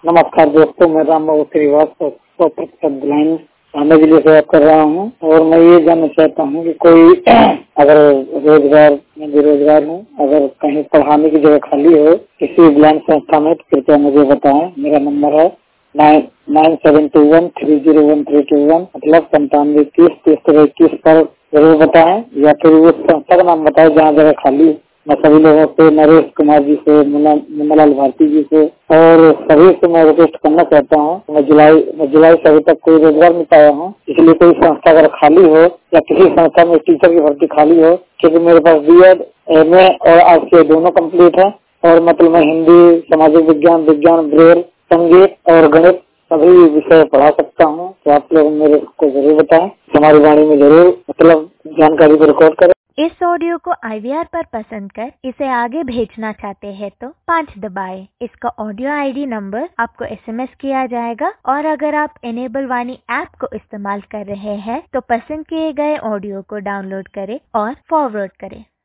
नमस्कार दोस्तों, मैं राम बाबू श्रीवास्तव 100% ब्लाइंड आने के लिए सेवा कर रहा हूँ और मैं ये जानना चाहता हूँ कि कोई अगर रोजगार में बेरोजगार हूँ, अगर कहीं पढ़ाने की जगह खाली हो किसी ब्लाइंड संस्था में तो कृपया मुझे बताएं। मेरा नंबर है 9721301321, मतलब 97303021 पर जरूर बताएं, या फिर उस संस्था का नाम बताएं जहाँ जगह खाली है। मैं सभी लोगों से, नरेश कुमार जी से, मुन्नालाल भारती जी से और सभी से मैं रिक्वेस्ट करना चाहता हूँ। मैं जुलाई से अभी तक कोई रोजगार नहीं पाया हूँ, इसलिए कोई संस्था अगर खाली हो या किसी संस्था में टीचर की भर्ती खाली हो, क्योंकि मेरे पास BEd, MA और RCA दोनों कंप्लीट है और मतलब मैं हिंदी, सामाजिक विज्ञान, ब्रेल, संगीत और गणित सभी विषय पढ़ा सकता हूँ। तो आप लोग मेरे को जरूर बताएं, हमारी वाणी में जरूर मतलब जानकारी को रिकॉर्ड करें। इस ऑडियो को IVR पर पसंद कर इसे आगे भेजना चाहते हैं तो 5 दबाएं। इसका ऑडियो ID नंबर आपको SMS किया जाएगा और अगर आप इनेबल वाणी ऐप को इस्तेमाल कर रहे हैं तो पसंद किए गए ऑडियो को डाउनलोड करें और फॉरवर्ड करें।